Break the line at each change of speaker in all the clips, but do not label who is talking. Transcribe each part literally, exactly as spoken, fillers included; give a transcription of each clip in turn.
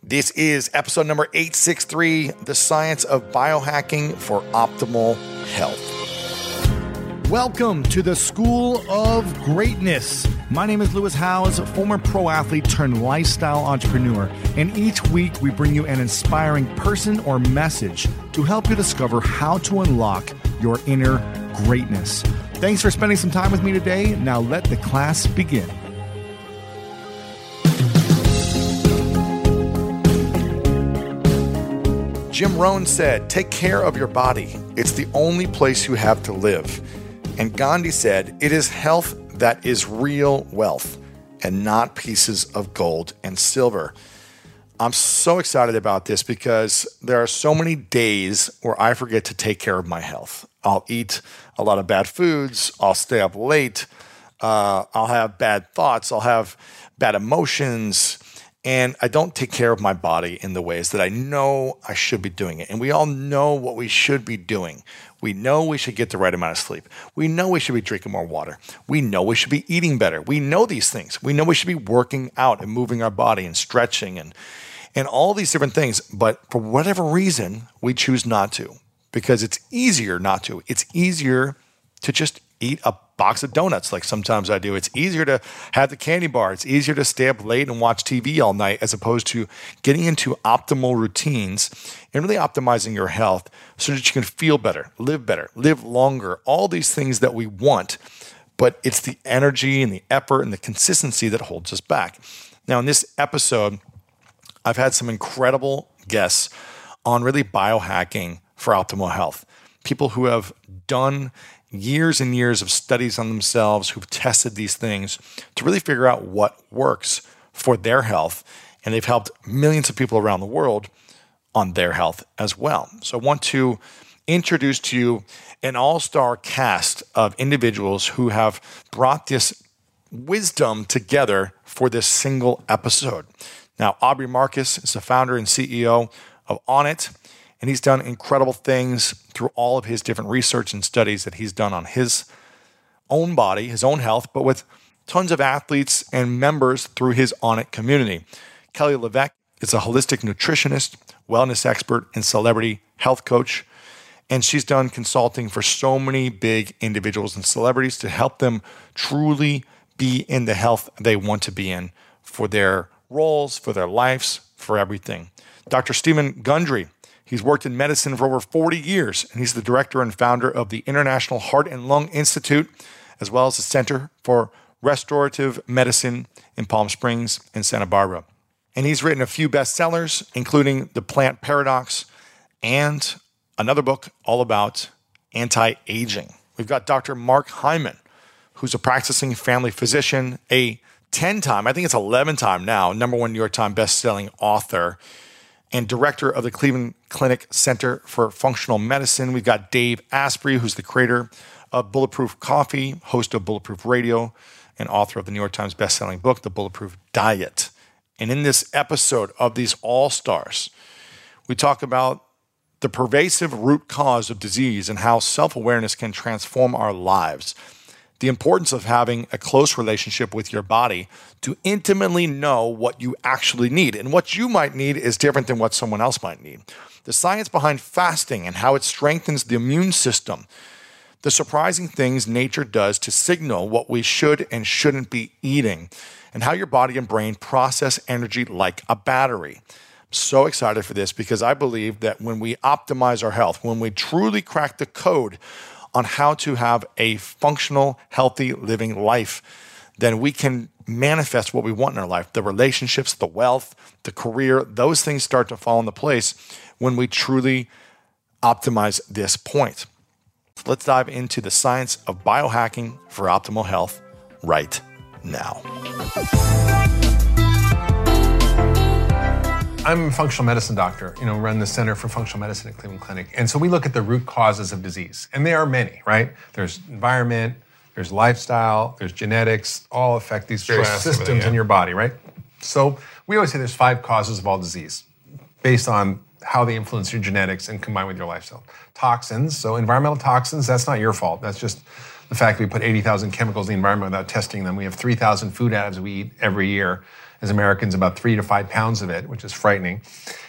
This is episode number eight sixty-three, The Science of Biohacking for Optimal Health.
Welcome to the School of Greatness. My name is Lewis Howes, former pro athlete turned lifestyle entrepreneur, and each week we bring you an inspiring person or message to help you discover how to unlock your inner greatness. Thanks for spending some time with me today. Now let the class begin.
Jim Rohn said, "Take care of your body. It's the only place you have to live." And Gandhi said, "It is health that is real wealth and not pieces of gold and silver." I'm so excited about this because there are so many days where I forget to take care of my health. I'll eat a lot of bad foods. I'll stay up late. Uh, I'll have bad thoughts. I'll have bad emotions. And I don't take care of my body in the ways that I know I should be doing it. And we all know what we should be doing. We know we should get the right amount of sleep. We know we should be drinking more water. We know we should be eating better. We know these things. We know we should be working out and moving our body and stretching and, and all these different things. But for whatever reason, we choose not to because it's easier not to. It's easier to just eat a box of donuts like sometimes I do. It's easier to have the candy bar. It's easier to stay up late and watch T V all night as opposed to getting into optimal routines and really optimizing your health so that you can feel better, live better, live longer, all these things that we want. But it's the energy and the effort and the consistency that holds us back. Now, in this episode, I've had some incredible guests on really biohacking for optimal health. People who have done years and years of studies on themselves, who've tested these things to really figure out what works for their health. And they've helped millions of people around the world on their health as well. So I want to introduce to you an all-star cast of individuals who have brought this wisdom together for this single episode. Now, Aubrey Marcus is the founder and C E O of Onnit. And he's done incredible things through all of his different research and studies that he's done on his own body, his own health, but with tons of athletes and members through his Onnit community. Kelly LeVeque is a holistic nutritionist, wellness expert, and celebrity health coach. And she's done consulting for so many big individuals and celebrities to help them truly be in the health they want to be in for their roles, for their lives, for everything. Doctor Stephen Gundry. He's worked in medicine for over forty years, and he's the director and founder of the International Heart and Lung Institute, as well as the Center for Restorative Medicine in Palm Springs and Santa Barbara. And he's written a few bestsellers, including The Plant Paradox and another book all about anti-aging. We've got Doctor Mark Hyman, who's a practicing family physician, a ten-time, I think it's eleven-time now, number one New York Times best-selling author, and director of the Cleveland Clinic Center for Functional Medicine. We've got Dave Asprey, who's the creator of Bulletproof Coffee, host of Bulletproof Radio, and author of the New York Times bestselling book, The Bulletproof Diet. And in this episode of these all-stars, we talk about the pervasive root cause of disease and how self-awareness can transform our lives. The importance of having a close relationship with your body to intimately know what you actually need. And what you might need is different than what someone else might need. The science behind fasting and how it strengthens the immune system. The surprising things nature does to signal what we should and shouldn't be eating. And how your body and brain process energy like a battery. I'm so excited for this because I believe that when we optimize our health, when we truly crack the code on how to have a functional, healthy living life, then we can manifest what we want in our life. The relationships, the wealth, the career, those things start to fall into place when we truly optimize this point. Let's dive into the science of biohacking for optimal health right now.
I'm a functional medicine doctor, you know, run the Center for Functional Medicine at Cleveland Clinic. And so we look at the root causes of disease. And there are many, right? There's environment, there's lifestyle, there's genetics, all affect these various
Stress,
systems
yeah.
in your body, right? So we always say there's five causes of all disease based on how they influence your genetics and combine with your lifestyle. Toxins, so environmental toxins, that's not your fault. That's just the fact that we put eighty thousand chemicals in the environment without testing them. We have three thousand food additives we eat every year. as Americans, about three to five pounds of it, which is frightening.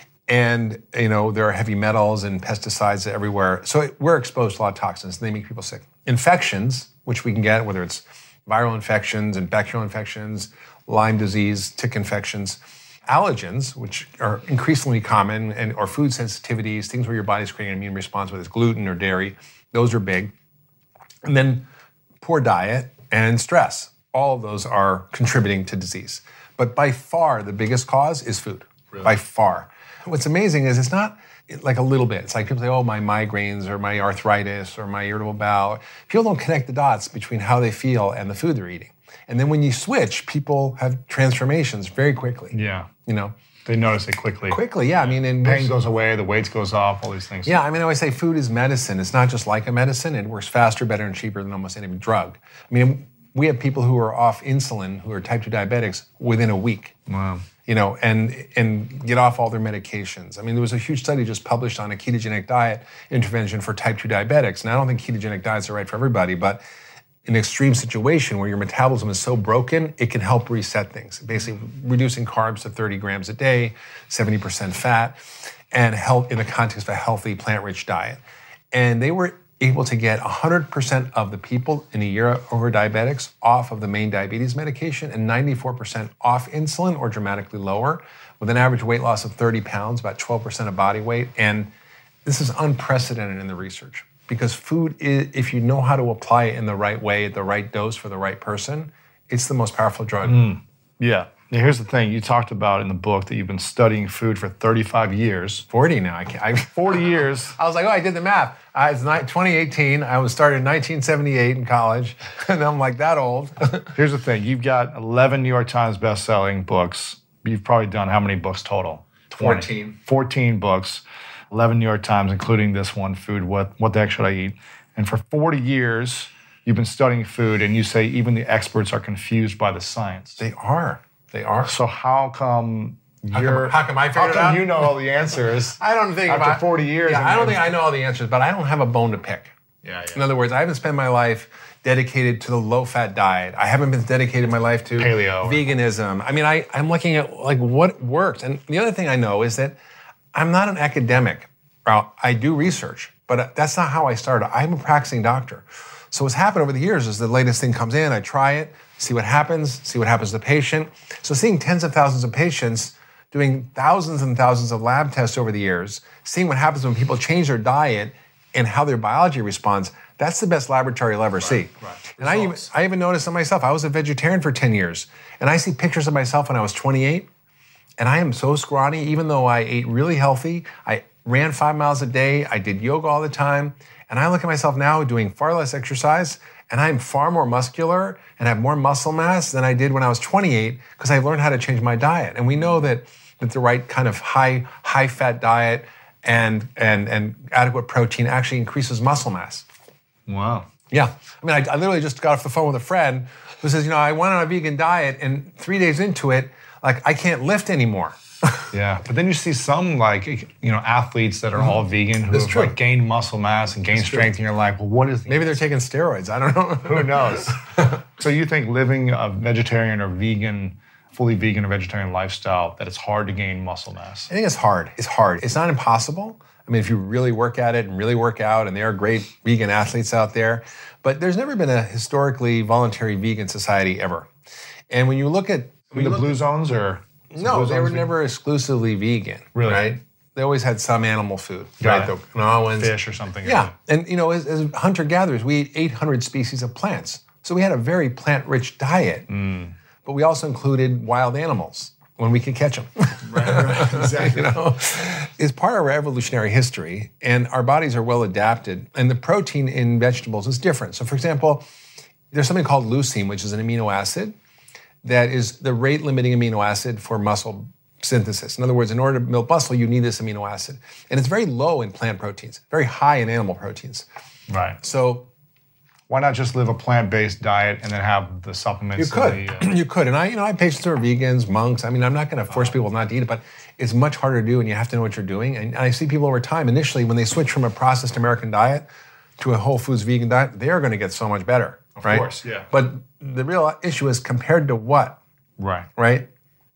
And, you know, there are heavy metals and pesticides everywhere. So we're exposed to a lot of toxins, and they make people sick. Infections, which we can get, whether it's viral infections and bacterial infections, Lyme disease, tick infections, allergens, which are increasingly common, and or food sensitivities, things where your body's creating an immune response, whether it's gluten or dairy, those are big. And then poor diet and stress. All of those are contributing to disease. But by far, the biggest cause is food, really? By far. What's amazing is it's not like a little bit. It's like people say, oh, my migraines or my arthritis or my irritable bowel. People don't connect the dots between how they feel and the food they're eating. And then when you switch, people have transformations very quickly.
Yeah.
You know?
They notice it quickly.
Quickly, yeah. I mean, and
pain goes away, the weight goes off, all these things.
Yeah, I mean, I always say food is medicine. It's not just like a medicine. It works faster, better, and cheaper than almost any drug. I mean, we have people who are off insulin, who are type two diabetics, within a week.
Wow.
You know, and and get off all their medications. I mean, there was a huge study just published on a ketogenic diet intervention for type two diabetics. And I don't think ketogenic diets are right for everybody, but in an extreme situation where your metabolism is so broken, it can help reset things. Basically, reducing carbs to thirty grams a day, seventy percent fat, and help in the context of a healthy plant-rich diet. And they were able to get one hundred percent of the people in a year who are diabetics off of the main diabetes medication and ninety-four percent off insulin or dramatically lower, with an average weight loss of thirty pounds, about twelve percent of body weight. And this is unprecedented in the research because food, is, if you know how to apply it in the right way, at the right dose for the right person, it's the most powerful drug.
Mm. Yeah. Now, here's the thing. You talked about in the book that you've been studying food for thirty-five years.
forty now. I can't, I,
forty years.
I was like, oh, I did the math. Uh, it's twenty eighteen. I was started in nineteen seventy-eight in college, and I'm like that old.
Here's the thing. You've got eleven New York Times best-selling books. You've probably done how many books total?
twenty. fourteen.
fourteen books, eleven New York Times, including this one, Food, What, what the Heck Should I Eat? And for forty years, you've been studying food, and you say even the experts are confused by the science.
They are. They are.
So how come
how
you're...
Come, how come I figured
how come
it out?
you know all the answers?
I don't think...
After
I,
forty years...
Yeah, I don't think I know all the answers, but I don't have a bone to pick.
Yeah, yeah.
In other words, I haven't spent my life dedicated to the low-fat diet. I haven't been dedicated my life to
paleo,
veganism. I mean, I, I'm looking at like what works. And the other thing I know is that I'm not an academic. Well, I do research, but that's not how I started. I'm a practicing doctor. So what's happened over the years is the latest thing comes in, I try it, see what happens, see what happens to the patient. So seeing tens of thousands of patients, doing thousands and thousands of lab tests over the years, seeing what happens when people change their diet and how their biology responds, that's the best laboratory you'll ever right, see. Right. And I even, I even noticed it myself. I was a vegetarian for ten years, and I see pictures of myself when I was twenty-eight, and I am so scrawny, even though I ate really healthy. I ran five miles a day, I did yoga all the time, and I look at myself now doing far less exercise, and I'm far more muscular and have more muscle mass than I did when I was twenty-eight because I've learned how to change my diet. And we know that, that the right kind of high, high-fat diet and, and, and adequate protein actually increases muscle mass.
Wow.
Yeah. I mean, I, I literally just got off the phone with a friend who says, you know, I went on a vegan diet, and three days into it, like, I can't lift anymore.
Yeah, but then you see some, like, you know, athletes that are mm-hmm. all vegan who
That's
have
true.
like gained muscle mass and gained That's strength, true. And you're like, well, what is the
Maybe answer? They're taking steroids. I don't know.
Who knows? So you think living a vegetarian or vegan, fully vegan or vegetarian lifestyle, that it's hard to gain muscle mass?
I think it's hard. It's hard. It's not impossible. I mean, if you really work at it and really work out, and there are great vegan athletes out there, but there's never been a historically voluntary vegan society ever. And when you look at...
When the blue zones or...
No, they were vegan? Never exclusively vegan.
Really?
Right? They always had some animal food.
Got
right?
it.
The Nawans.
Fish or something.
Yeah. And, you know, as, as hunter-gatherers, we ate eight hundred species of plants. So we had a very plant-rich diet.
Mm.
But we also included wild animals when we could catch them.
Right, right. Exactly.
You know? It's part of our evolutionary history, and our bodies are well adapted. And the protein in vegetables is different. So, for example, there's something called leucine, which is an amino acid that is the rate-limiting amino acid for muscle synthesis. In other words, in order to build muscle, you need this amino acid. And it's very low in plant proteins, very high in animal proteins.
Right.
So
why not just live a plant-based diet and then have the supplements?
You could.
The, uh...
you could. And I, you know, I have patients who are vegans, monks. I mean, I'm not going to force people not to eat it, but it's much harder to do, and you have to know what you're doing. And I see people over time, initially, when they switch from a processed American diet to a whole foods vegan diet, they are going to get so much better.
Of
right?
course, yeah.
But the real issue is compared to what?
Right.
Right?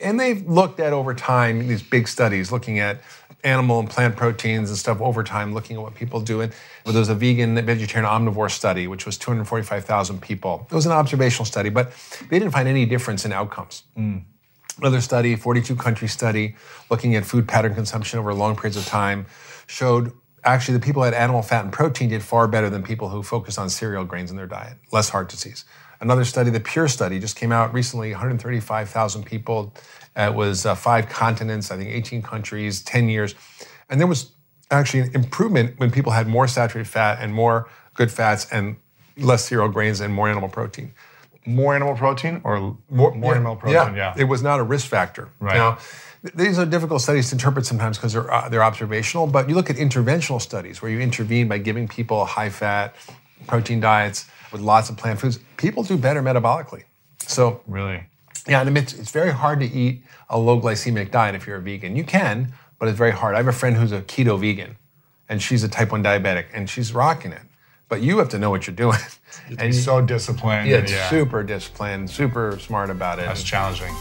And they've looked at over time, these big studies, looking at animal and plant proteins and stuff over time, looking at what people do. And there was a vegan, vegetarian, omnivore study, which was two hundred forty-five thousand people. It was an observational study, but they didn't find any difference in outcomes. Mm. Another study, forty-two country study, looking at food pattern consumption over long periods of time, showed actually the people who had animal fat and protein did far better than people who focused on cereal grains in their diet, less heart disease. Another study, the PURE study, just came out recently, one hundred thirty-five thousand people. Uh, it was uh, five continents, I think eighteen countries, ten years. And there was actually an improvement when people had more saturated fat and more good fats and less cereal grains and more animal protein.
More animal protein or more, more
yeah,
animal protein?
Yeah.
yeah,
it was not a risk factor.
Right.
Now, th- these are difficult studies to interpret sometimes because they're, uh, they're observational, but you look at interventional studies where you intervene by giving people high-fat protein diets with lots of plant foods, people do better metabolically. So
really,
yeah, and it's, it's very hard to eat a low glycemic diet if you're a vegan. You can, but it's very hard. I have a friend who's a keto vegan, and she's a type one diabetic, and she's rocking it. But you have to know what you're doing.
You and so disciplined.
Yeah,
and yeah,
super disciplined, super smart about it.
That's challenging.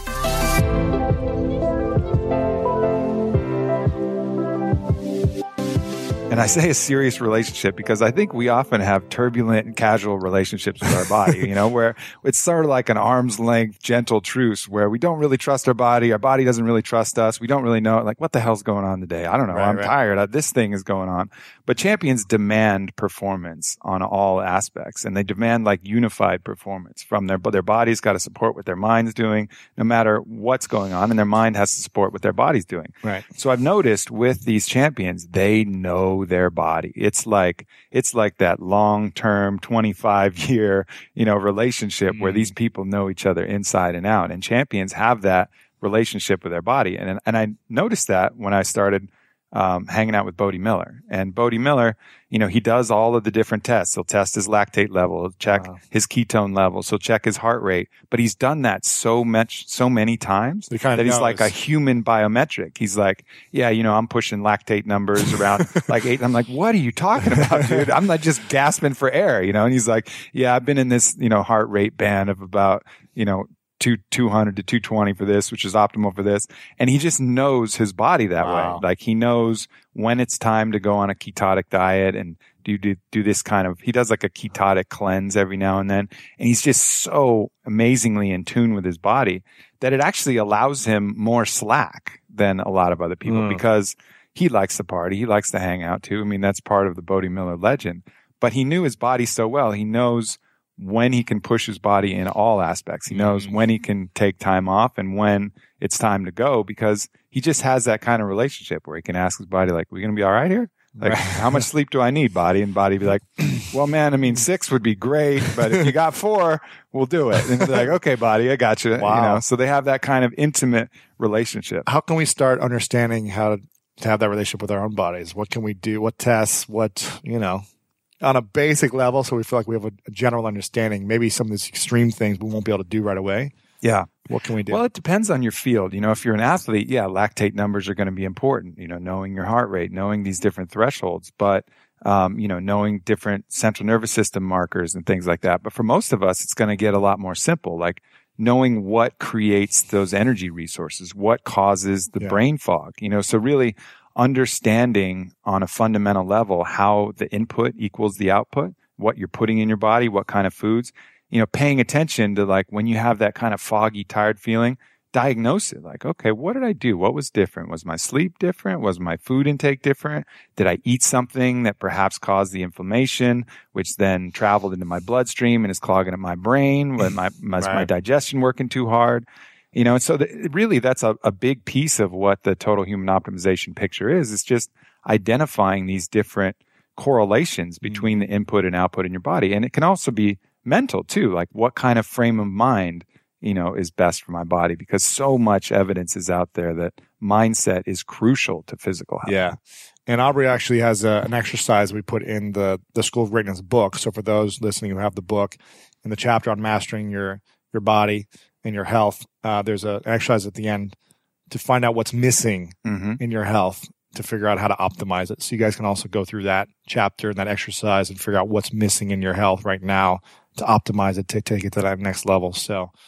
And I say a serious relationship because I think we often have turbulent and casual relationships with our body, you know, where it's sort of like an arm's length, gentle truce where we don't really trust our body. Our body doesn't really trust us. We don't really know, like, what the hell's going on today? I don't know. Right, I'm right. tired. I, this thing is going on. But champions demand performance on all aspects, and they demand like unified performance from their, but their body's got to support what their mind's doing no matter what's going on, and their mind has to support what their body's doing.
Right.
So I've noticed with these champions, they know their body. It's like, it's like that long-term twenty-five year, you know, relationship mm-hmm. where these people know each other inside and out, and champions have that relationship with their body. And, and I noticed that when I started Um, hanging out with Bodie Miller. And Bodie Miller, you know, he does all of the different tests. He'll test his lactate level, he'll check wow. his ketone levels, he'll check his heart rate. But he's done that so much, so many times
he kind of
that he's
knows.
like a human biometric. He's like, yeah, you know, I'm pushing lactate numbers around like eight. I'm like, what are you talking about, dude? I'm like just gasping for air, you know? And he's like, yeah, I've been in this, you know, heart rate band of about, you know, Two, two hundred to two twenty for this, which is optimal for this. And he just knows his body that wow. way. Like he knows when it's time to go on a ketotic diet and do, do, do this kind of, he does like a ketotic cleanse every now and then. And he's just so amazingly in tune with his body that it actually allows him more slack than a lot of other people mm. because he likes to party. He likes to hang out too. I mean, that's part of the Bodie Miller legend, but he knew his body so well. He knows when he can push his body in all aspects. He knows mm-hmm. when he can take time off and when it's time to go because he just has that kind of relationship where he can ask his body, like, we going to be all right here? Like, right. how much sleep do I need, body? And body be like, well, man, I mean, six would be great, but if you got four, we'll do it. And be like, okay, body, I got you.
Wow.
You know, so they have that kind of intimate relationship.
How can we start understanding how to have that relationship with our own bodies? What can we do? What tests? What, you know, on a basic level, so we feel like we have a, a general understanding. Maybe some of these extreme things we won't be able to do right away.
Yeah.
What can we do?
Well, it depends on your field. You know, if you're an athlete, yeah, lactate numbers are going to be important, you know, knowing your heart rate, knowing these different thresholds, but, um, you know, knowing different central nervous system markers and things like that. But for most of us, it's going to get a lot more simple, like knowing what creates those energy resources, what causes the yeah. brain fog, you know, so really understanding on a fundamental level how the input equals the output, what you're putting in your body, what kind of foods, you know, paying attention to like when you have that kind of foggy, tired feeling, diagnose it. Like, okay, what did I do? What was different? Was my sleep different? Was my food intake different? Did I eat something that perhaps caused the inflammation, which then traveled into my bloodstream and is clogging up my brain? Was my, was right. my digestion working too hard? You know, and so the, really that's a, a big piece of what the total human optimization picture is. It's just identifying these different correlations between the input and output in your body. And it can also be mental too, like what kind of frame of mind, you know, is best for my body, because so much evidence is out there that mindset is crucial to physical health.
Yeah. And Aubrey actually has a, an exercise we put in the, the School of Greatness book. So for those listening who have the book, in the chapter on mastering your, your body and your health, uh, there's a, an exercise at the end to find out what's missing mm-hmm. in your health to figure out how to optimize it. So you guys can also go through that chapter and that exercise and figure out what's missing in your health right now to optimize it, to take it to that next level. So,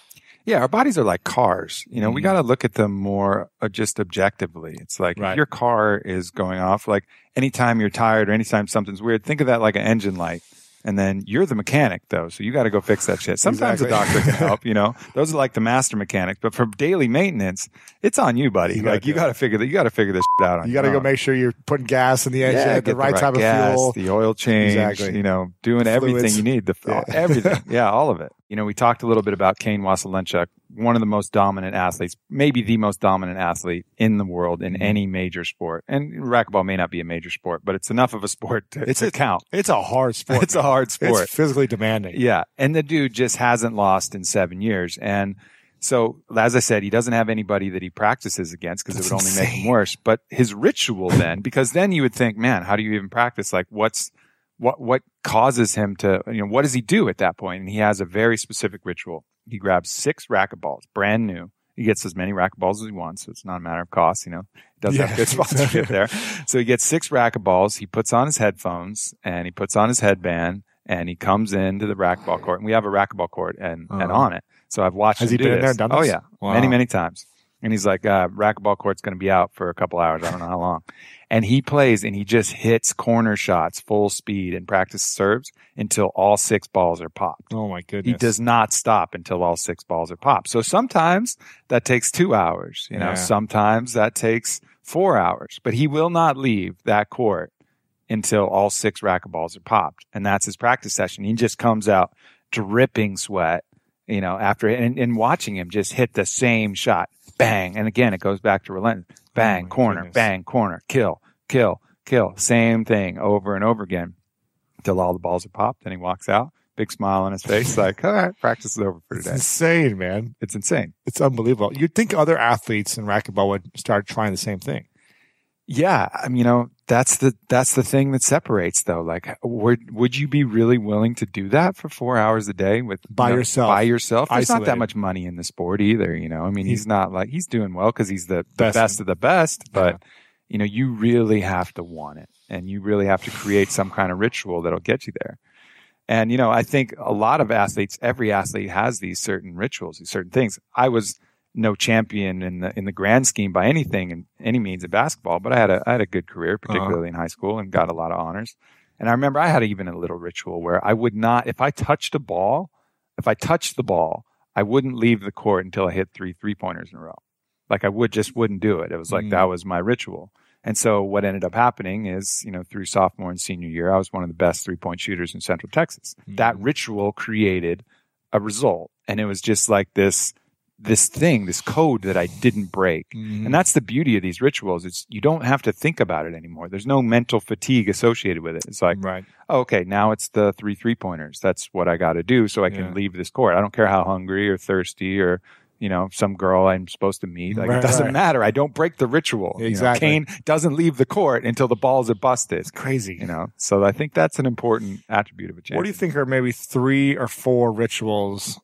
Yeah, our bodies are like cars. You know,
Mm-hmm.
we got to look at them more uh, just objectively. It's like
Right.
if your car is going off, like anytime you're tired or anytime something's weird, think of that like an engine light. And then you're the mechanic, though, so you got to go fix that shit. Sometimes
Exactly.
a doctor can help, you know. Those are like the master mechanics. But for daily maintenance, it's on you, buddy.
You
like
gotta
you
do
got to figure that. You got to figure this shit out on
You got to
your
go
own.
make sure you're putting gas in the engine,
Yeah,
the
get
right type
gas,
of fuel.
the oil change,
Exactly.
you know, doing everything
Fluids.
you need, the
Yeah.
everything, yeah, all of it. You know, we talked a little bit about Kane Wasylenchuk, one of the most dominant athletes, maybe the most dominant athlete in the world in
Mm-hmm.
any major sport. And racquetball may not be a major sport, but it's enough of a sport to,
It's
to
a-
count.
It's a hard sport.
It's a hard sport.
It's physically demanding.
Yeah. And the dude just hasn't lost in seven years. And so, as I said, he doesn't have anybody that he practices against because it
That's
would only make
insane.
him worse. But his ritual then, because then you would think, man, how do you even practice? Like, what's, what, what causes him to, you know, what does he do at that point? And he has a very specific ritual. He grabs six racquetballs, brand new. He gets as many racquetballs as he wants. So it's not a matter of cost, you know, he does
Yeah.
have good sponsorship there. So he gets six racquetballs. He puts on his headphones and he puts on his headband. And he comes into the racquetball court, and we have a racquetball court and, and
Uh-huh.
on it. So I've watched
Has
him
he
do
been in there
this.
and done
Oh
this?
yeah,
Wow.
many many times. And he's like, uh, racquetball court's going to be out for a couple hours. I don't know how long. And he plays and he just hits corner shots full speed and practice serves until all six balls are popped.
Oh my goodness.
He does not stop until all six balls are popped. So sometimes that takes two hours. You know,
Yeah.
sometimes that takes four hours. But he will not leave that court until all six racquetballs are popped. And that's his practice session. He just comes out dripping sweat, you know, after and, and watching him just hit the same shot. Bang. And again, it goes back to relentless. Bang,
Oh my
corner,
goodness.
bang, corner, kill, kill, kill. Same thing over and over again until all the balls are popped. And he walks out, big smile on his face, like, all right, practice is over for
It's
today.
insane, man.
It's insane.
It's unbelievable. You'd think other athletes in racquetball would start trying the same thing.
Yeah, I mean, you know, that's the that's the thing that separates, though. Like, would would you be really willing to do that for four hours a day with
By
you know,
yourself.
By yourself, there's not that
Isolated.
much money in the sport either. You know, I mean, he's,
He's-
not like he's doing well because he's the, the
Best.
best of the best. But
Yeah.
you know, you really have to want it, and you really have to create some kind of ritual that'll get you there. And you know, I think a lot of athletes, every athlete has these certain rituals, these certain things. I was no champion in the in the grand scheme by anything in any means in basketball, but I had a I had a good career, particularly in high school, and got a lot of honors. And I remember I had even a little ritual where I would not, if I touched a ball, if I touched the ball, I wouldn't leave the court until I hit three three pointers in a row. Like I would just wouldn't do it. It was like
Mm.
that was my ritual. And so what ended up happening is, you know, through sophomore and senior year, I was one of the best three point shooters in Central Texas.
Mm.
That ritual created a result, and it was just like this. this thing, this code that I didn't break.
Mhm.
And that's the beauty of these rituals. It's you don't have to think about it anymore. There's no mental fatigue associated with it. It's like,
Right.
oh, okay, now it's the three three pointers. That's what I got to do so I can
Yeah.
leave this court. I don't care how hungry or thirsty or, you know, some girl I'm supposed to meet. Like
Right,
it doesn't
right.
matter. I don't break the ritual. You know,
Exactly.
Kane doesn't leave the court until the balls are busted.
It's crazy.
You know, so I think that's an important attribute of a champion.
What do you think are maybe three or four rituals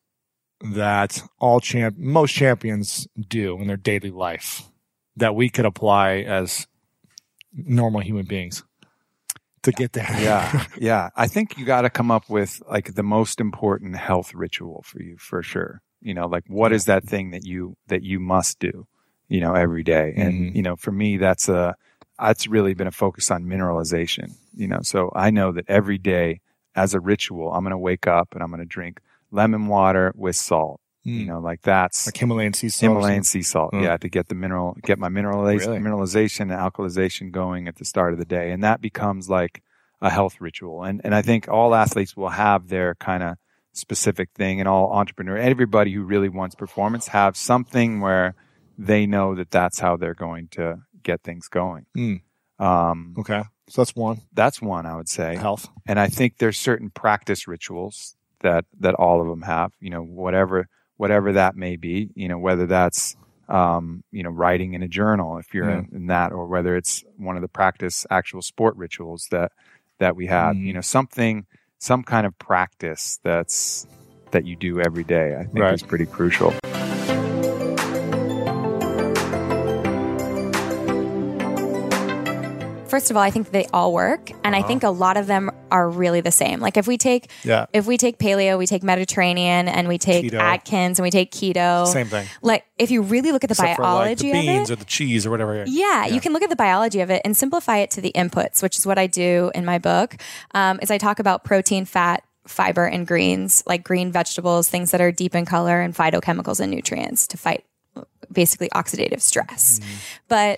that all champ most champions do in their daily life that we could apply as normal human beings to get there?
Yeah, yeah. I think you got to come up with like the most important health ritual for you, for sure. You know, like what is that thing that you that you must do, you know, every day? And
Mhm.
you know, for me, that's a that's really been a focus on mineralization. You know, so I know that every day as a ritual, I'm going to wake up and I'm going to drink lemon water with salt. You
Mm.
know, like that's
Like Himalayan sea salt. or
Himalayan
something?
sea salt,
Mm.
yeah, to get the mineral, get my mineralization,
Really?
mineralization and alkalization going at the start of the day, and that becomes like a health ritual. And and I think all athletes will have their kind of specific thing, and all entrepreneur, everybody who really wants performance, have something where they know that that's how they're going to get things going.
Mm.
Um,
Okay. So that's one.
that's one I would say.
Health.
And I think there's certain practice rituals that that all of them have. You know, whatever whatever that may be. You know, whether that's um, you know writing in a journal if you're
Yeah.
in, in that, or whether it's one of the practice actual sport rituals that that we have.
Mhm.
You know, something some kind of practice that's that you do every day. I think
Right.
is pretty crucial.
First of all, I think they all work. And I think a lot of them are really the same. Like if we take
Yeah.
if we take paleo, we take Mediterranean, and we take
Keto.
Atkins, and we take keto.
Same thing.
Like if you really look at the
Except for like
biology
the
of
beans
it,
or the cheese or whatever.
yeah, you can look at the biology of it and simplify it to the inputs, which is what I do in my book. Um, is I talk about protein, fat, fiber, and greens, like green vegetables, things that are deep in color, and phytochemicals and nutrients to fight basically oxidative stress.
Mm-hmm.
But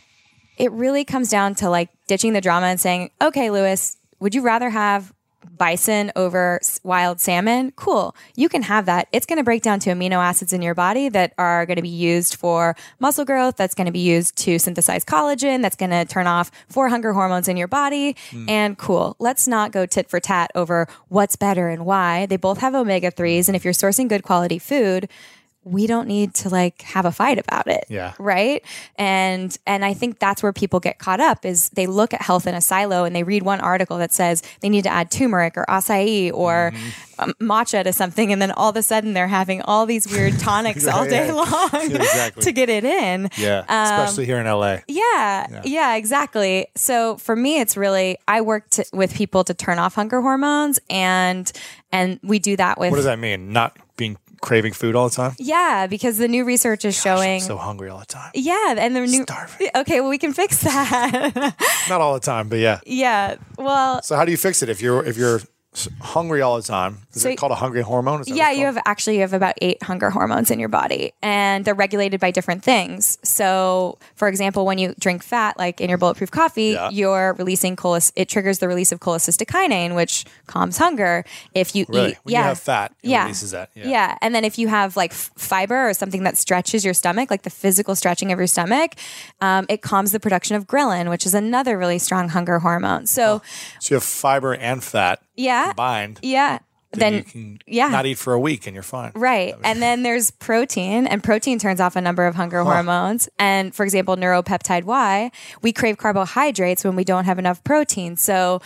it really comes down to like ditching the drama and saying, okay, Lewis, would you rather have bison over s- wild salmon? Cool. You can have that. It's going to break down to amino acids in your body that are going to be used for muscle growth. That's going to be used to synthesize collagen. That's going to turn off four hunger hormones in your body. Mm. And cool. Let's not go tit for tat over what's better and why. They both have omega threes. And if you're sourcing good quality food, we don't need to like have a fight about it.
Yeah.
Right. And, and I think that's where people get caught up is they look at health in a silo and they read one article that says they need to add turmeric or acai or mm-hmm. um, matcha to something. And then all of a sudden they're having all these weird tonics all day
yeah.
long
exactly.
to get it in.
Yeah.
Um,
Especially here in L A.
Yeah, yeah. Yeah, exactly. So for me, it's really, I work to, with people to turn off hunger hormones and, and we do that with.
What does that mean? Not being craving food all the time?
Yeah, because the new research is
Gosh,
showing.
I'm so hungry all the time.
Yeah, and the new.
Starving.
Okay, well, we can fix that.
Not all the time, but yeah.
Yeah. Well.
So how do you fix it if you're if you're s- hungry all the time? Is
So-
it called a hungry hormone? Is that
Yeah,
what it's
you
called?
have actually you have about eight hunger hormones in your body, and they're regulated by different things. So, for example, when you drink fat, like in your bulletproof coffee,
Yeah.
you're releasing cholecy- It triggers the release of cholecystokinin, which calms hunger. If you
Really?
eat,
When
yeah,
you have fat, it
yeah,
releases that. Yeah.
Yeah. and then if you have like f- fiber or something that stretches your stomach, like the physical stretching of your stomach, um, it calms the production of ghrelin, which is another really strong hunger hormone. So,
So you have fiber and fat
yeah,
combined.
yeah.
Then,
Then,
you can
yeah.
not eat for a week and you're fine.
Right. And then there's protein, and protein turns off a number of hunger hormones. And for example, neuropeptide Y, we crave carbohydrates when we don't have enough protein. So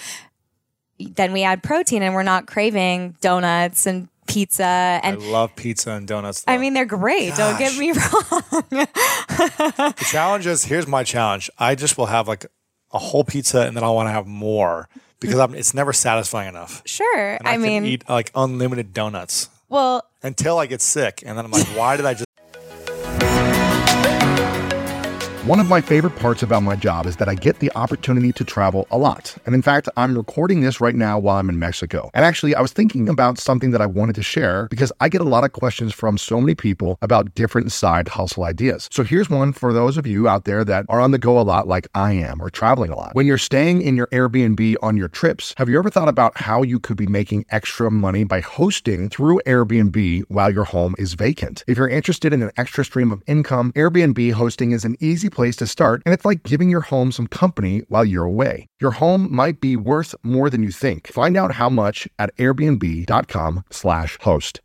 then we add protein and we're not craving donuts and pizza. And
I love pizza and donuts.
I
though.
mean, they're great. Don't get
Gosh.
me wrong.
The challenge is, here's my challenge. I just will have like a whole pizza and then I want to have more because I'm, it's never satisfying enough.
Sure.
And I,
I
can
mean,
eat like unlimited donuts
well,
until I get sick. And then I'm like, why did I just...
One of my favorite parts about my job is that I get the opportunity to travel a lot. And in fact, I'm recording this right now while I'm in Mexico. And actually, I was thinking about something that I wanted to share because I get a lot of questions from so many people about different side hustle ideas. So here's one for those of you out there that are on the go a lot like I am or traveling a lot. When you're staying in your Airbnb on your trips, have you ever thought about how you could be making extra money by hosting through Airbnb while your home is vacant? If you're interested in an extra stream of income, Airbnb hosting is an easy place to start, and it's like giving your home some company while you're away. Your home might be worth more than you think. Find out how much at airbnb.com slash host.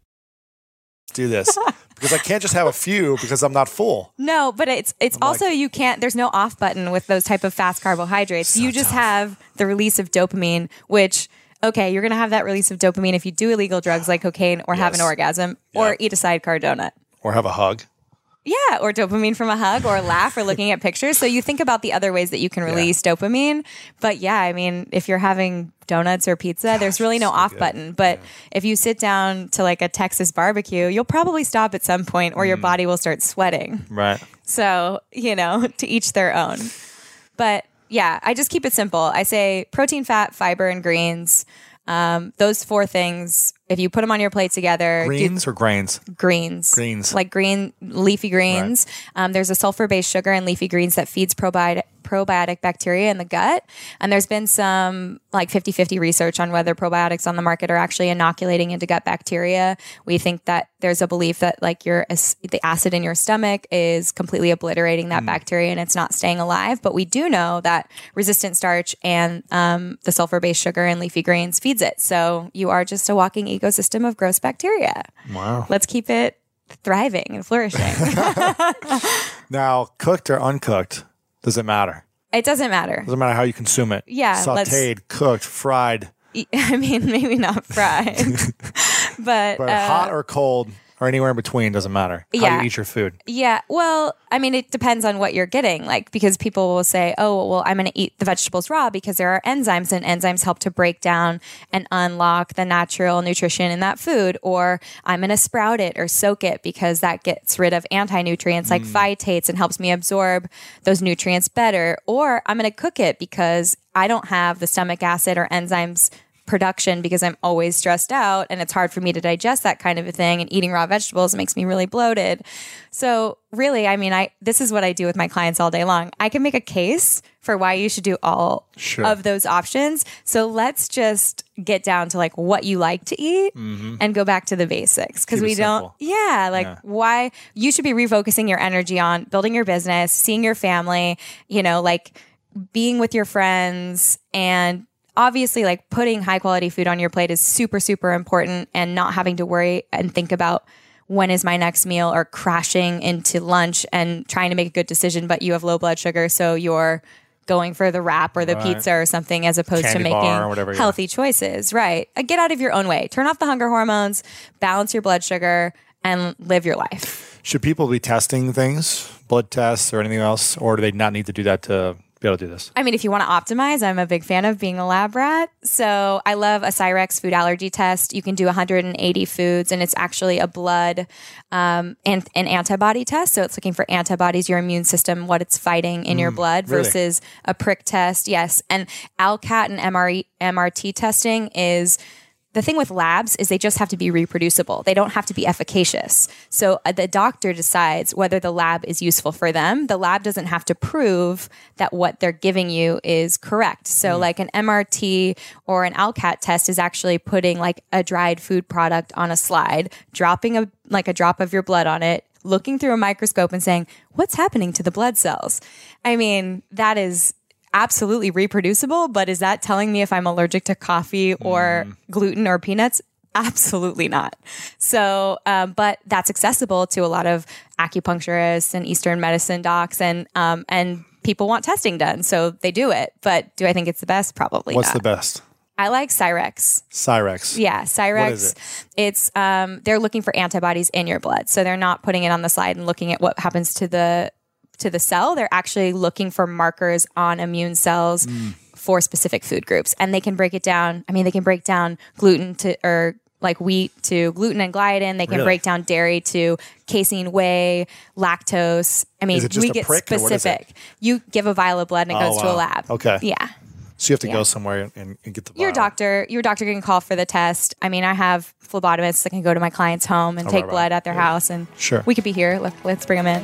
do this? Because I can't just have a few because I'm not full.
no, but it's it's
I'm
also
like-
you can't. There's no off button with those type of fast carbohydrates.
So
you just
tough.
have the release of dopamine, which okay, you're gonna have that release of dopamine if you do illegal drugs like cocaine or have an
Yes.
orgasm
Yeah.
or eat a sidecar donut.
Or have a hug.
Yeah, or dopamine from a hug or laugh or looking at pictures. So you think about the other ways that you can release dopamine. But yeah, I mean, if you're having donuts or pizza, there's really no
so
off
good.
button. But if you sit down to like a Texas barbecue, you'll probably stop at some point or your
Mm.
body will start sweating.
Right.
So, you know, to each their own. But yeah, I just keep it simple. I say protein, fat, fiber, and greens. Um, those four things, if you put them on your plate together, do-
Greens or grains?
greens.
Greens.
Like green, leafy greens. Um, there's a sulfur-based sugar in leafy greens that feeds probiotic, probiotic bacteria in the gut. And there's been some like fifty-fifty research on whether probiotics on the market are actually inoculating into gut bacteria. We think that there's a belief that like your ac- the acid in your stomach is completely obliterating that bacteria and it's not staying alive. But we do know that resistant starch and um, the sulfur-based sugar in leafy greens feeds it. So you are just a walking ecosystem of gross bacteria.
Wow.
Let's keep it thriving and flourishing.
Now, cooked or uncooked, does it matter?
It doesn't matter.
Doesn't matter how you consume it.
Yeah, let's-
Sauteed, cooked, fried.
I mean, maybe not fried, but,
But
uh,
hot or cold, or anywhere in between, doesn't matter. How
Yeah.
you eat your food.
Yeah. Well, I mean, it depends on what you're getting. Like, because people will say, oh, well, I'm going to eat the vegetables raw because there are enzymes, and enzymes help to break down and unlock the natural nutrition in that food. Or I'm going to sprout it or soak it because that gets rid of anti-nutrients like phytates and helps me absorb those nutrients better. Or I'm going to cook it because I don't have the stomach acid or enzymes production because I'm always stressed out and it's hard for me to digest that kind of a thing, and eating raw vegetables makes me really bloated. So really, I mean, I this is what I do with my clients all day long. I can make a case for why you should do all
Sure.
of those options. So let's just get down to like what you like to eat and go back to the basics, because
Keep it
we don't
simple.
yeah, like
Yeah.
why you should be refocusing your energy on building your business, seeing your family, you know, like being with your friends, and obviously like putting high quality food on your plate is super, super important, and not having to worry and think about when is my next meal, or crashing into lunch and trying to make a good decision, but you have low blood sugar. So you're going for the wrap or the
Right.
pizza or something, as opposed
Candy
to
bar
making
or whatever, yeah.
healthy choices. Right. Uh, Get out of your own way. Turn off the hunger hormones, balance your blood sugar, and live your life.
Should people be testing things, blood tests or anything else, or do they not need to do that to be able to do this?
I mean, if you want to optimize, I'm a big fan of being a lab rat. So I love a Cyrex food allergy test. You can do one hundred eighty foods, and it's actually a blood um, and an antibody test. So it's looking for antibodies, your immune system, what it's fighting in your blood,
really?
versus a prick test. Yes. And ALCAT and M R E, M R T testing is... The thing with labs is they just have to be reproducible. They don't have to be efficacious. So uh, the doctor decides whether the lab is useful for them. The lab doesn't have to prove that what they're giving you is correct. So like an M R T or an ALCAT test is actually putting like a dried food product on a slide, dropping a like a drop of your blood on it, looking through a microscope and saying, what's happening to the blood cells? I mean, that is absolutely reproducible, but is that telling me if I'm allergic to coffee or mm. gluten or peanuts? Absolutely not. So, um, but that's accessible to a lot of acupuncturists and Eastern medicine docs, and um, and people want testing done, so they do it. But do I think it's the best? Probably
What's
not.
the best?
I like Cyrex.
Cyrex.
Yeah, Cyrex.
What is it?
It's um, they're looking for antibodies in your blood, so they're not putting it on the slide and looking at what happens to the to the cell. They're actually looking for markers on immune cells mm. for specific food groups. And they can break it down. I mean, they can break down gluten to, or like wheat to gluten and gliadin. They can
Really?
break down dairy to casein, whey, lactose. I mean,
Is it just
we
a
get
prick, or what is it?
specific. You give a vial of blood and it
Oh,
goes to
wow.
a lab.
Okay.
Yeah.
So you have to
Yeah.
go somewhere and, and get the
Your
vial.
doctor, your doctor can call for the test. I mean, I have phlebotomists that can go to my client's home and
Oh,
take
right, right.
blood at their
Yeah.
house, and
Sure.
we could be here. Let, let's bring them in.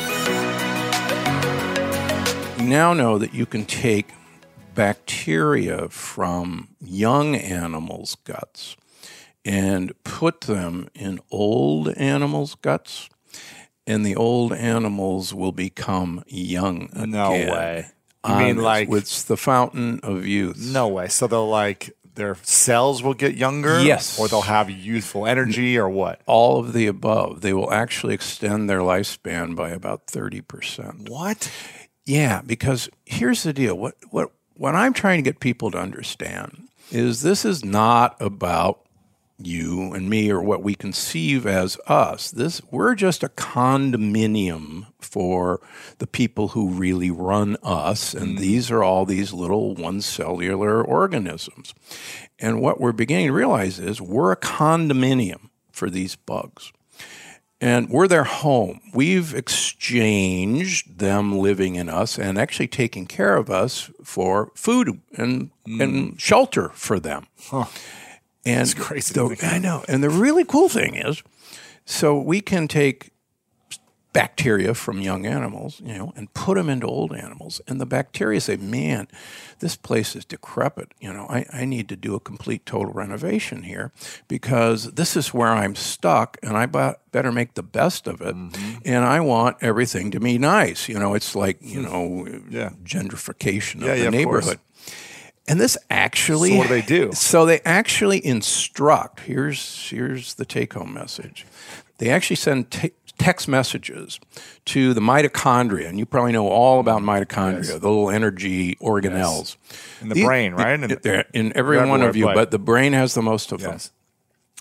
We now know that you can take bacteria from young animals' guts and put them in old animals' guts, and the old animals will become young again.
No way. You
On
mean
this-
like-
it's the fountain of youth?
No way. So they'll like their cells will get younger?
Yes.
Or they'll have youthful energy or what?
All of the above. They will actually extend their lifespan by about thirty percent.
What?
Yeah, because here's the deal. What what what I'm trying to get people to understand is this is not about you and me or what we conceive as us. This we're just a condominium for the people who really run us, and
Mm.
these are all these little one-cellular organisms. And what we're beginning to realize is we're a condominium for these bugs. And we're their home. We've exchanged them living in us and actually taking care of us for food and mm. and shelter for them.
Huh.
And
That's crazy.
The, I know. And the really cool thing is, so we can take bacteria from young animals, you know, and put them into old animals. And the bacteria say, man, this place is decrepit. You know, I, I need to do a complete total renovation here because this is where I'm stuck and I b- better make the best of it. Mm-hmm. And I want everything to be nice. You know, it's like, you know,
yeah.
gentrification
yeah,
of the
yeah,
neighborhood.
Of
And this actually...
So what do they do?
So they actually instruct. Here's, here's the take-home message. They actually send t- text messages to the mitochondria, and you probably know all about mitochondria,
yes.
the little energy organelles.
In the
These,
brain, right?
In, in, in every one of you,
but
but the brain has the most of
yes.
them.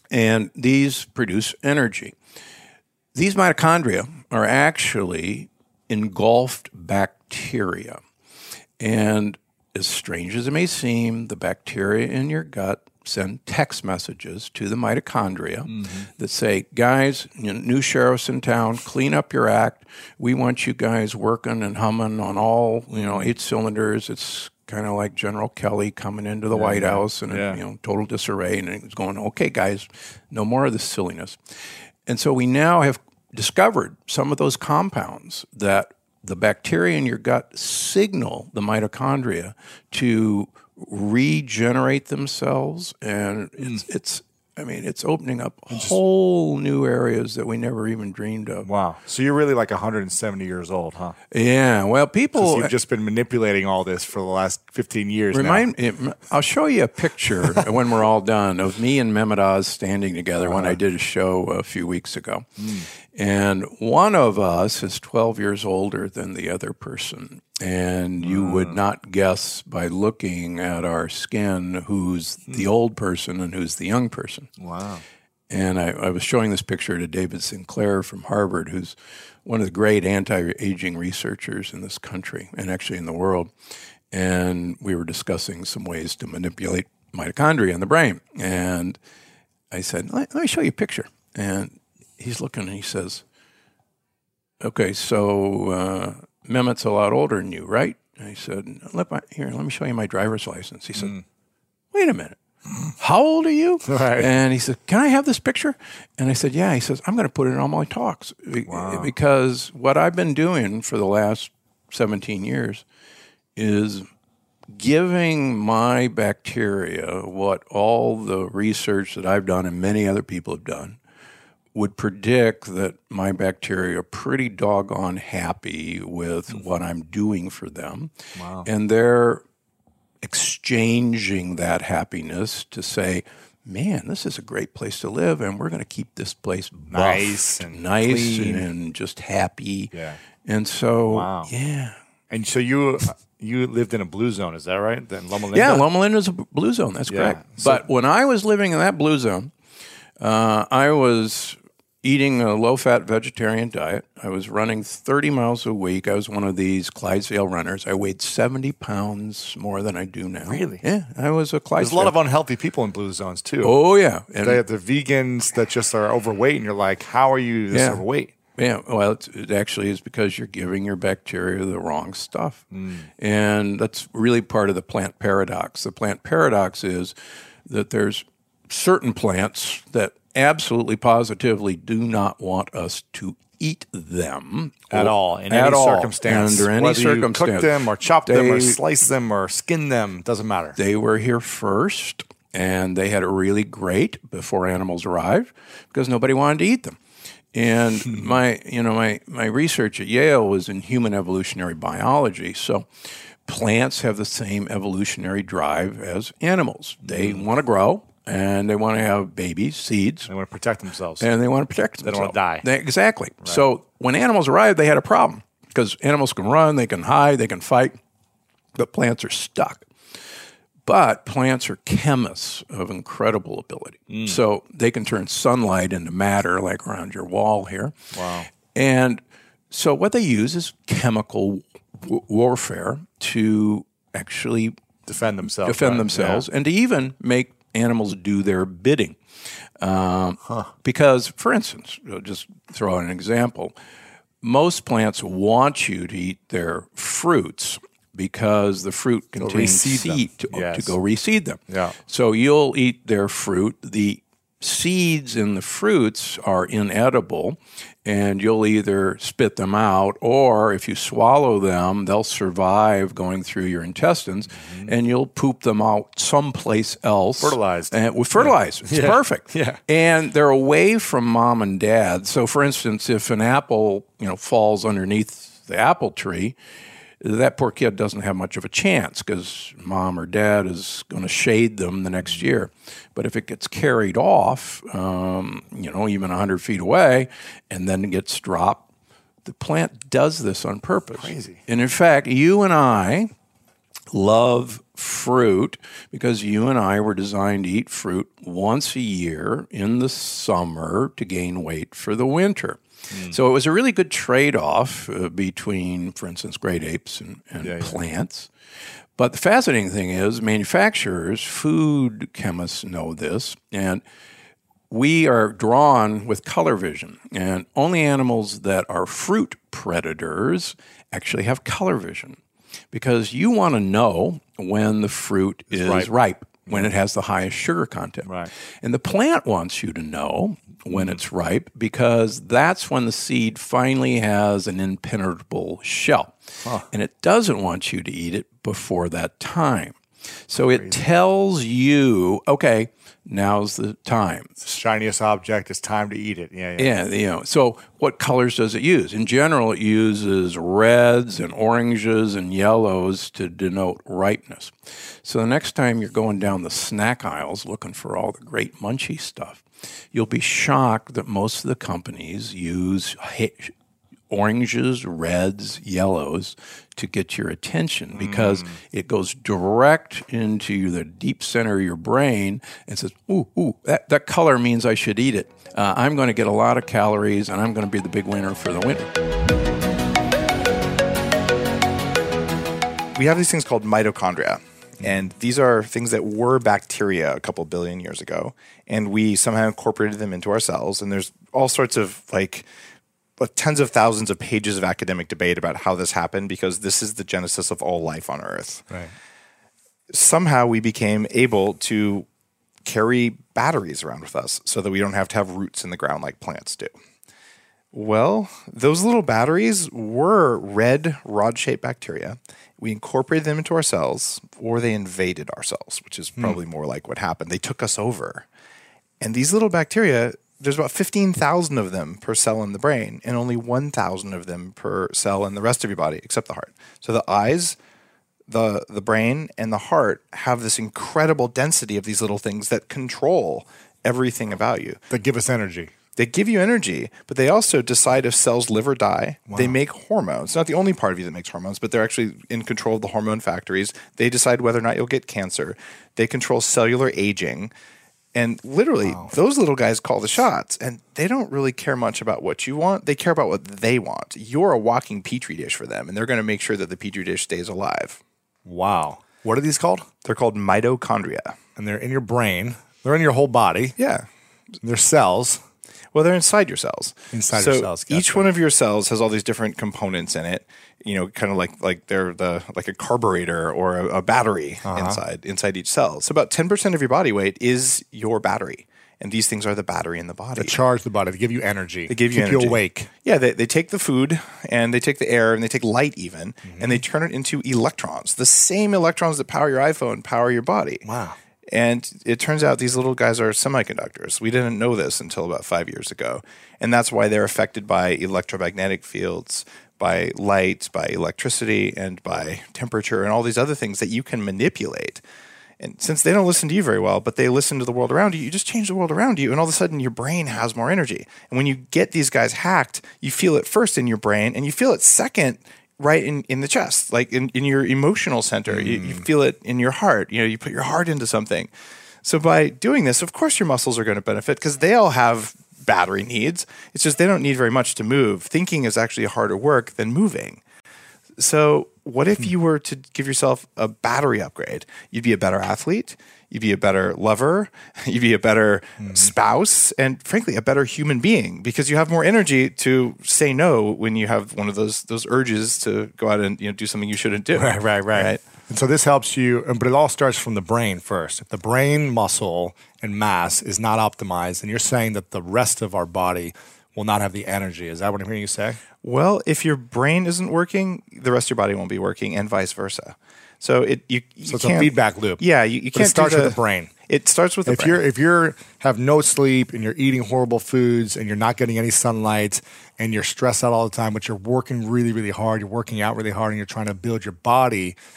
And these produce energy. These mitochondria are actually engulfed bacteria. And as strange as it may seem, the bacteria in your gut send text messages to the mitochondria mm-hmm. that say, guys, you know, new sheriff's in town, clean up your act. We want you guys working and humming on all, you know, eight cylinders. It's kind of like General Kelly coming into the yeah, White yeah. House and, yeah. you know, total disarray. And it's going, okay, guys, no more of this silliness. And so we now have discovered some of those compounds that the bacteria in your gut signal the mitochondria to regenerate themselves, and it's, mm. it's I mean, it's opening up whole new areas that we never even dreamed of.
Wow. So you're really like one hundred seventy years old, huh?
Yeah. Well, people...
You've just been manipulating all this for the last fifteen years
remind,
now.
I'll show you a picture when we're all done of me and Mehmet Oz standing together uh-huh. when I did a show a few weeks ago. Mm. And one of us is twelve years older than the other person. And you mm. would not guess by looking at our skin who's mm. the old person and who's the young person.
Wow.
And I, I was showing this picture to David Sinclair from Harvard, who's one of the great anti-aging researchers in this country and actually in the world. And we were discussing some ways to manipulate mitochondria in the brain. And I said, let, let me show you a picture. And he's looking and he says, okay, so... Uh, Mehmet's a lot older than you, right? And I said, let my, here, let me show you my driver's license. He said, mm. wait a minute. How old are you?
Right.
And he said, can I have this picture? And I said, yeah. He says, I'm going to put it in all my talks.
Wow.
Because what I've been doing for the last seventeen years is giving my bacteria what all the research that I've done and many other people have done would predict that my bacteria are pretty doggone happy with mm-hmm. what I'm doing for them.
Wow.
And they're exchanging that happiness to say, man, this is a great place to live, and we're going to keep this place buffed,
nice and
nice
clean.
and just happy.
Yeah.
And so,
wow.
yeah.
And so you you lived in a blue zone, is that right? Then Loma Linda?
Yeah, Loma Linda is a blue zone. That's
yeah.
correct.
So,
but when I was living in that blue zone, uh, I was eating a low-fat vegetarian diet. I was running thirty miles a week. I was one of these Clydesdale runners. I weighed seventy pounds more than I do now.
Really?
Yeah, I was a Clydesdale.
There's a lot of unhealthy people in blue zones, too.
Oh, yeah.
And they have the vegans that just are overweight, and you're like, how are you this
yeah.
overweight?
Yeah, well, it's, it actually is because you're giving your bacteria the wrong stuff.
Mm.
And that's really part of the plant paradox. The plant paradox is that there's certain plants that absolutely positively do not want us to eat them
at all in
at
any
all,
circumstance.
Under any
Whether
circumstance,
you cook them or chop
they,
them or slice them or skin them, doesn't matter.
They were here first, and they had it really great before animals arrived because nobody wanted to eat them. And my, you know, my my research at Yale was in human evolutionary biology, so. Plants have the same evolutionary drive as animals. They mm. want to grow, and they want to have babies, seeds.
They want to protect themselves.
And they want to protect
themselves. They don't want to die.
They, exactly.
Right.
So when animals arrived, they had a problem because animals can run, they can hide, they can fight, but plants are stuck. But plants are chemists of incredible ability. Mm. So they can turn sunlight into matter, like around your wall here.
Wow.
And so what they use is chemical w- warfare to actually
defend themselves,
defend
right?
themselves,
yeah.
and to even make animals do their bidding. Um,
huh.
Because, for instance, I'll just throw out an example. Most plants want you to eat their fruits because the fruit contains seed to,
yes.
to go reseed them.
Yeah.
So you'll eat their fruit. The seeds in the fruits are inedible, and you'll either spit them out, or if you swallow them, they'll survive going through your intestines, mm-hmm. and you'll poop them out someplace else.
Fertilized.
And with fertilized. Yeah. It's
yeah.
perfect.
Yeah.
And they're away from mom and dad. So, for instance, if an apple, you know, falls underneath the apple tree, that poor kid doesn't have much of a chance because mom or dad is going to shade them the next year. But if it gets carried off, um, you know, even one hundred feet away, and then it gets dropped, the plant does this on purpose.
Crazy.
And in fact, you and I love fruit because you and I were designed to eat fruit once a year in the summer to gain weight for the winter. Mm. So it was a really good trade-off uh, between, for instance, great apes and, and yeah, plants. Yeah. But the fascinating thing is manufacturers, food chemists know this, and we are drawn with color vision. And only animals that are fruit predators actually have color vision because you want to know when the fruit is ripe. ripe, when it has the highest sugar content.
Right.
And the plant wants you to know when it's ripe because that's when the seed finally has an impenetrable shell. Huh. And it doesn't want you to eat it before that time. So it tells you, okay, now's the time.
It's the shiniest object. It's time to eat it. Yeah,
yeah. Yeah, you know. So what colors does it use? In general, it uses reds and oranges and yellows to denote ripeness. So the next time you're going down the snack aisles looking for all the great munchy stuff, you'll be shocked that most of the companies use oranges, reds, yellows to get your attention because mm. it goes direct into the deep center of your brain and says, ooh, ooh, that, that color means I should eat it. Uh, I'm going to get a lot of calories and I'm going to be the big winner for the winter.
We have these things called mitochondria. And these are things that were bacteria a couple billion years ago. And we somehow incorporated them into our cells. And there's all sorts of like tens of thousands of pages of academic debate about how this happened because this is the genesis of all life on Earth.
Right.
Somehow we became able to carry batteries around with us so that we don't have to have roots in the ground like plants do. Well, those little batteries were red rod-shaped bacteria. We incorporated them into our cells, or they invaded our cells, which is probably hmm. more like what happened. They took us over. And these little bacteria, there's about fifteen thousand of them per cell in the brain, and only one thousand of them per cell in the rest of your body, except the heart. So the eyes, the the brain, and the heart have this incredible density of these little things that control everything about you.
That give us energy.
They give you energy, but they also decide if cells live or die. Wow. They make hormones. It's not the only part of you that makes hormones, but they're actually in control of the hormone factories. They decide whether or not you'll get cancer. They control cellular aging. And literally, wow. those little guys call the shots, and they don't really care much about what you want. They care about what they want. You're a walking petri dish for them, and they're going to make sure that the petri dish stays alive.
Wow. What are these called?
They're called mitochondria.
And they're in your brain. They're in your whole body.
Yeah.
They're cells.
Well, they're inside your cells.
Inside
so
your cells. Gotcha.
Each one of your cells has all these different components in it. You know, kind of like like they're the like a carburetor or a, a battery uh-huh. inside inside each cell. So about ten percent of your body weight is your battery, and these things are the battery in the body.
They charge the body. They give you energy.
They give you
Keep
energy.
you awake.
Yeah, they they take the food and they take the air and they take light even, mm-hmm. and they turn it into electrons. The same electrons that power your iPhone power your body.
Wow.
And it turns out these little guys are semiconductors. We didn't know this until about five years ago. And that's why they're affected by electromagnetic fields, by light, by electricity, and by temperature, and all these other things that you can manipulate. And since they don't listen to you very well, but they listen to the world around you, you just change the world around you, and all of a sudden your brain has more energy. And when you get these guys hacked, you feel it first in your brain, and you feel it second right in, in the chest, like in, in your emotional center. Mm. You, you feel it in your heart. You know, you put your heart into something. So by doing this, of course your muscles are going to benefit because they all have battery needs. It's just they don't need very much to move. Thinking is actually harder work than moving. So what if you were to give yourself a battery upgrade? You'd be a better athlete. You'd be a better lover. You'd be a better mm. spouse, and frankly, a better human being because you have more energy to say no when you have one of those those urges to go out and you know do something you shouldn't do.
Right, right, right. right? And so this helps you, but it all starts from the brain first. If the brain muscle and mass is not optimized, and you're saying that the rest of our body will not have the energy. Is that what I'm hearing you say?
Well, if your brain isn't working, the rest of your body won't be working, and vice versa. So it you, you
so it's a feedback loop.
Yeah, you, you
but
can't.
It starts
do the,
with the brain.
It starts with the
if
brain.
you're if you're have no sleep and you're eating horrible foods and you're not getting any sunlight and you're stressed out all the time, but you're working really really hard, you're working out really hard, and you're trying to build your body.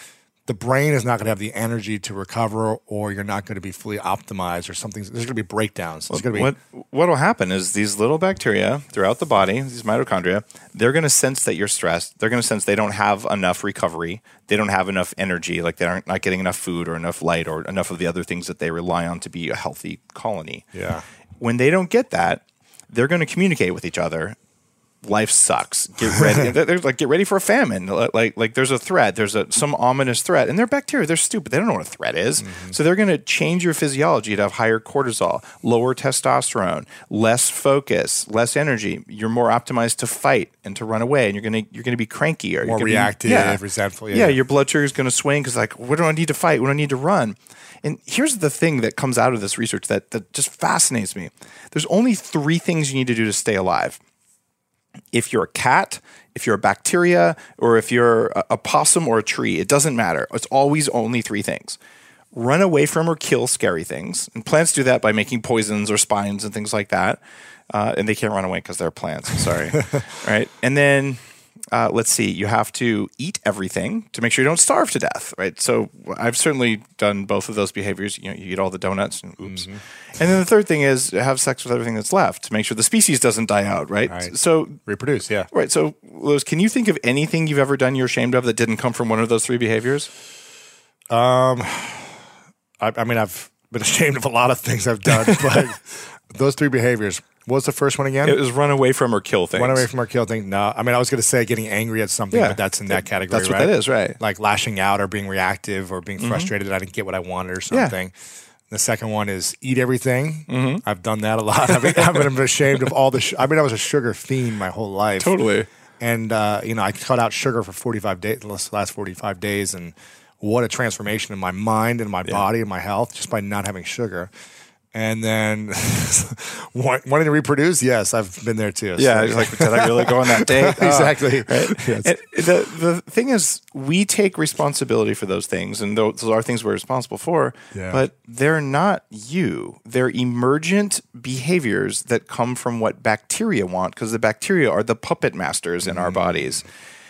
the brain is not going to have the energy to recover, or you're not going to be fully optimized, or something. There's going to be breakdowns. There's going to be
what what will happen is these little bacteria throughout the body, these mitochondria, they're going to sense that you're stressed. They're going to sense they don't have enough recovery. They don't have enough energy, like they aren't not getting enough food or enough light or enough of the other things that they rely on to be a healthy colony.
Yeah.
When they don't get that, they're going to communicate with each other. Life sucks. Get ready. They're like, get ready for a famine. Like, like there's a threat. There's a some ominous threat, and they're bacteria. They're stupid. They don't know what a threat is. Mm-hmm. So they're going to change your physiology to have higher cortisol, lower testosterone, less focus, less energy. You're more optimized to fight and to run away, and you're going to you're going to be crankier,
more
you're
reactive,
be, yeah.
resentful.
Yeah. yeah, your blood sugar is going to swing because like, what do I need to fight? What do I need to run? And here's the thing that comes out of this research that that just fascinates me. There's only three things you need to do to stay alive. If you're a cat, if you're a bacteria, or if you're a, a possum or a tree, it doesn't matter. It's always only three things. Run away from or kill scary things. And plants do that by making poisons or spines and things like that. Uh, and they can't run away because they're plants. Sorry. Right? And then uh, let's see. You have to eat everything to make sure you don't starve to death. Right? So I've certainly done both of those behaviors. You know, you eat all the donuts and oops. Mm-hmm. And then the third thing is have sex with everything that's left to make sure the species doesn't die out, right?
right.
So
reproduce, yeah.
Right. So, Lewis, can you think of anything you've ever done you're ashamed of that didn't come from one of those three behaviors?
Um, I, I mean, I've been ashamed of a lot of things I've done, but those three behaviors. What was the first one again?
It was run away from or kill things.
Run away from or kill things. No, I mean, I was going to say getting angry at something,
yeah.
but that's in that category,
That's what
right?
that is, right?
Like lashing out or being reactive or being mm-hmm. frustrated that I didn't get what I wanted or something. Yeah. The second one is eat everything. Mm-hmm. I've done that a lot. I've been, I've been ashamed of all the. Sh- I mean, I was a sugar fiend my whole life.
Totally.
And uh, you know, I cut out sugar for forty-five days. The last forty-five days, and what a transformation in my mind and my yeah. body and my health just by not having sugar. And then wanting to reproduce, yes, I've been there too.
Yeah, so. Like, did I really go on that date?
Exactly.
Oh, right? Yes. The the thing is, we take responsibility for those things, and those are things we're responsible for. Yeah. But they're not you. They're emergent behaviors that come from what bacteria want, because the bacteria are the puppet masters in mm. our bodies.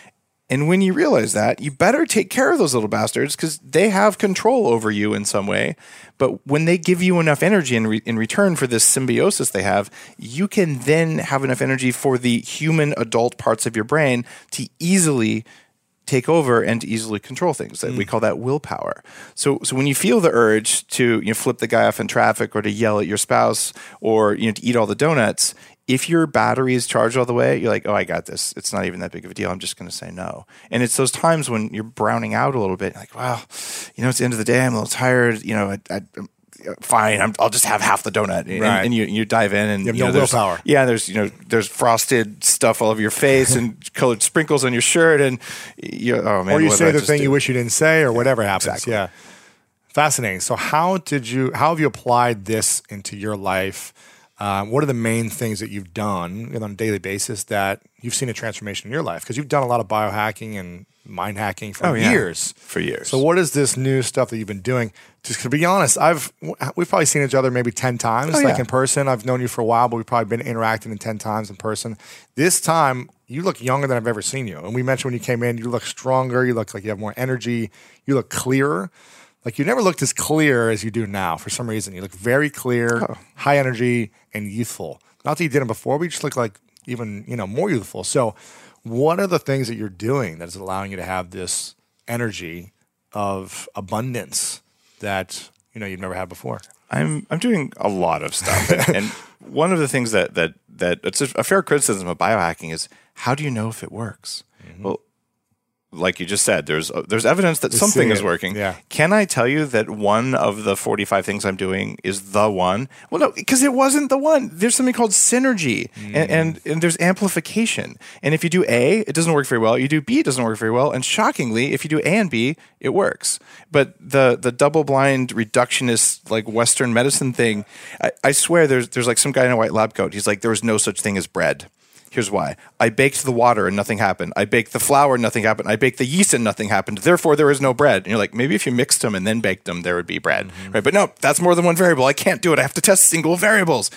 And when you realize that, you better take care of those little bastards because they have control over you in some way. But when they give you enough energy in, re- in return for this symbiosis they have, you can then have enough energy for the human adult parts of your brain to easily take over and to easily control things. Mm. We call that willpower. So, so when you feel the urge to you know, flip the guy off in traffic or to yell at your spouse or you know, to eat all the donuts, if your battery is charged all the way, you're like, oh, I got this. It's not even that big of a deal. I'm just going to say no. And it's those times when you're browning out a little bit, like, wow, you know, it's the end of the day. I'm a little tired. You know, I, I, fine. I'm, I'll just have half the donut. And,
right.
and you, you dive in and
you have
you
no
know, there's,
willpower.
Yeah, there's you know there's frosted stuff all over your face and colored sprinkles on your shirt, and you oh man,
or you
what
say
did I
the
just
thing
do?
you wish you didn't say, or whatever happens.
Exactly.
Yeah, fascinating. So how did you? How have you applied this into your life? Um, what are the main things that you've done you know, on a daily basis that you've seen a transformation in your life? Because you've done a lot of biohacking and mind hacking for
oh, yeah.
years.
For years.
So what is this new stuff that you've been doing? Just to be honest, I've we've probably seen each other maybe ten times,
oh,
like
yeah.
in person. I've known you for a while, but we've probably been interacting in ten times in person. This time, you look younger than I've ever seen you. And we mentioned when you came in, you look stronger. You look like you have more energy. You look clearer. Like you never looked as clear as you do now for some reason. You look very clear, oh. high energy, and youthful. Not that you didn't before, but you just look like even, you know, more youthful. So what are the things that you're doing that is allowing you to have this energy of abundance that, you know, you've never had before?
I'm I'm doing a lot of stuff. and, and one of the things that that that it's a, a fair criticism of biohacking is how do you know if it works? Mm-hmm. Well, like you just said, there's uh, there's evidence that
We
something
see
is
it.
working.
Yeah.
Can I tell you that one of the forty-five things I'm doing is the one? Well, no, because it wasn't the one. There's something called synergy, mm. and, and and there's amplification. And if you do A, it doesn't work very well. You do B, it doesn't work very well. And shockingly, if you do A and B, it works. But the the double-blind reductionist like Western medicine thing, I, I swear there's there's like some guy in a white lab coat. He's like, there was no such thing as bread. Here's why. I baked the water and nothing happened. I baked the flour and nothing happened. I baked the yeast and nothing happened. Therefore, there is no bread. And you're like, maybe if you mixed them and then baked them, there would be bread. Mm-hmm. Right? But no, that's more than one variable. I can't do it. I have to test single variables.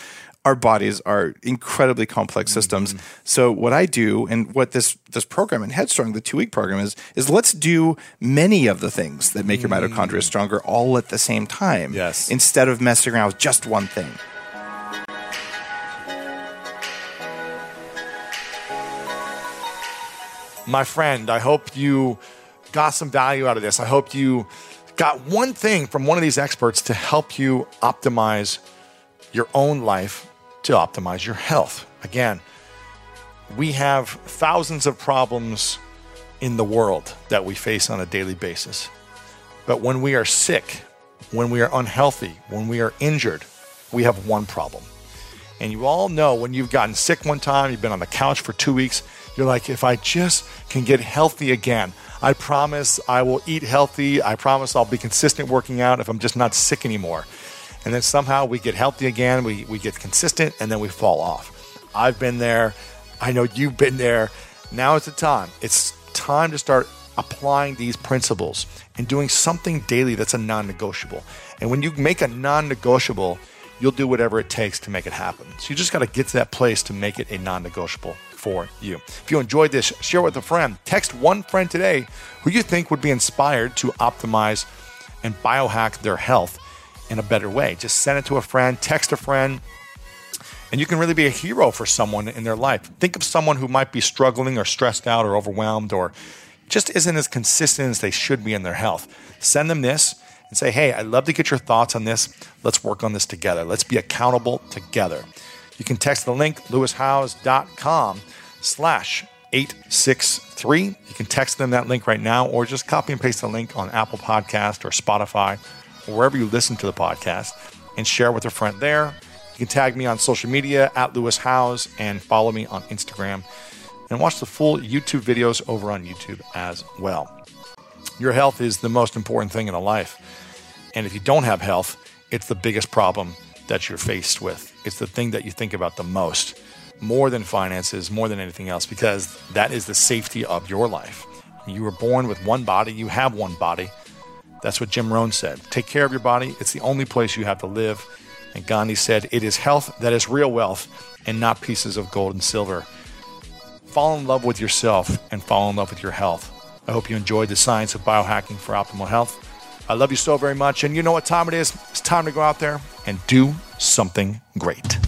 our bodies are incredibly complex systems. Mm-hmm. So what I do, and what this this program in Headstrong, the two-week program is, is let's do many of the things that make your mitochondria stronger all at the same time.
Yes.
Instead of messing around with just one thing.
My friend, I hope you got some value out of this. I hope you got one thing from one of these experts to help you optimize your own life, to optimize your health. Again, we have thousands of problems in the world that we face on a daily basis. But when we are sick, when we are unhealthy, when we are injured, we have one problem. And you all know when you've gotten sick one time, you've been on the couch for two weeks, you're like, if I just can get healthy again, I promise I will eat healthy. I promise I'll be consistent working out if I'm just not sick anymore. And then somehow we get healthy again, we, we get consistent, and then we fall off. I've been there. I know you've been there. Now is the time. It's time to start applying these principles and doing something daily that's a non-negotiable. And when you make a non-negotiable, you'll do whatever it takes to make it happen. So you just got to get to that place to make it a non-negotiable for you. If you enjoyed this, share with a friend. Text one friend today who you think would be inspired to optimize and biohack their health in a better way. Just send it to a friend, text a friend, and you can really be a hero for someone in their life. Think of someone who might be struggling or stressed out or overwhelmed or just isn't as consistent as they should be in their health. Send them this and say, hey, I'd love to get your thoughts on this. Let's work on this together. Let's be accountable together. You can text the link, lewishowes.com slash 863. You can text them that link right now, or just copy and paste the link on Apple Podcast or Spotify, or wherever you listen to the podcast, and share with a friend there. You can tag me on social media at Lewis Howes and follow me on Instagram, and watch the full YouTube videos over on YouTube as well. Your health is the most important thing in a life. And if you don't have health, it's the biggest problem that you're faced with. It's the thing that you think about the most, more than finances, more than anything else, because that is the safety of your life. You were born with one body. You have one body. That's what Jim Rohn said. Take care of your body. It's the only place you have to live. And Gandhi said, it is health that is real wealth and not pieces of gold and silver. Fall in love with yourself and fall in love with your health. I hope you enjoyed the science of biohacking for optimal health. I love you so very much. And you know what time it is? It's time to go out there and do something great.